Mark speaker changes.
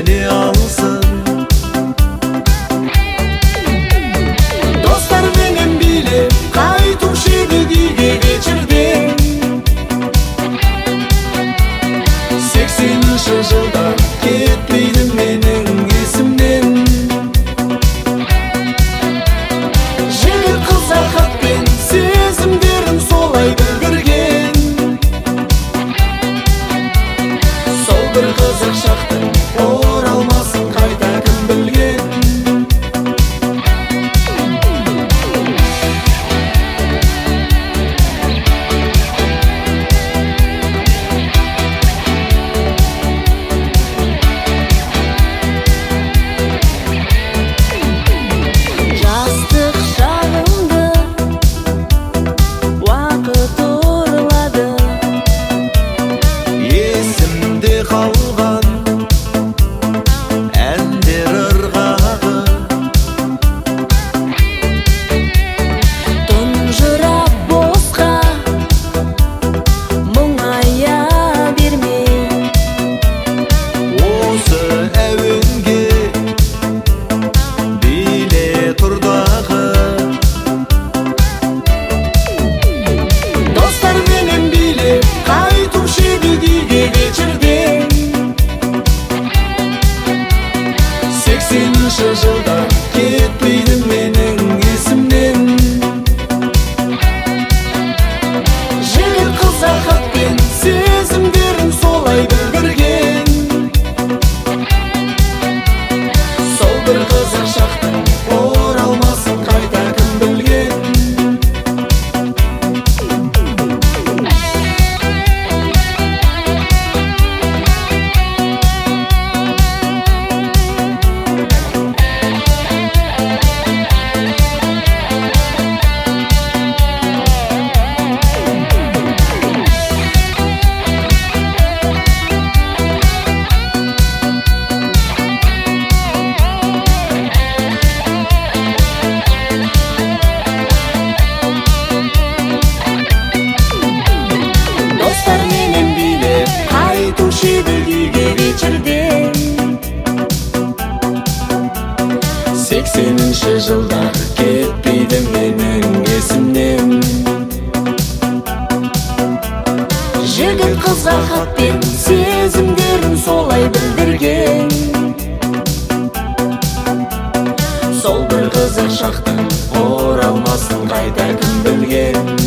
Speaker 1: мені алсын. Достар менен билеп кайтушы еді күйге кечирдим. 80-ші жылда кетпейді менің есімнен. Жігіт қызға хатпен сезімдерін солай білдірген. Сол бір қызық шақтың оралмасын қайта кім білген.
Speaker 2: Жастық шағымды уақыт ұрлады.
Speaker 1: Есімде қалған әндер ырғағы.
Speaker 2: Тұнжырап босқа мұңая берме.
Speaker 1: Осы әуенге биле тұрдағы. Достар менен билеп қайтушы еді күйге кечирдим. 80-ші жылда кетпейді менің есімнен. Жігіт қызға хатпен сезімдерін солай білдірген. Сол бір қызық шақтың оралмасын қайта кім білген. Достар менен билеп қайтушы еді күйге кечирдим. 80-ші жылдар кетпейді менің есімнен. Жігіт қызға хатпен сезімдерін солай білдірген. Сол бір қызық шақтың оралмасын қайта кім білген.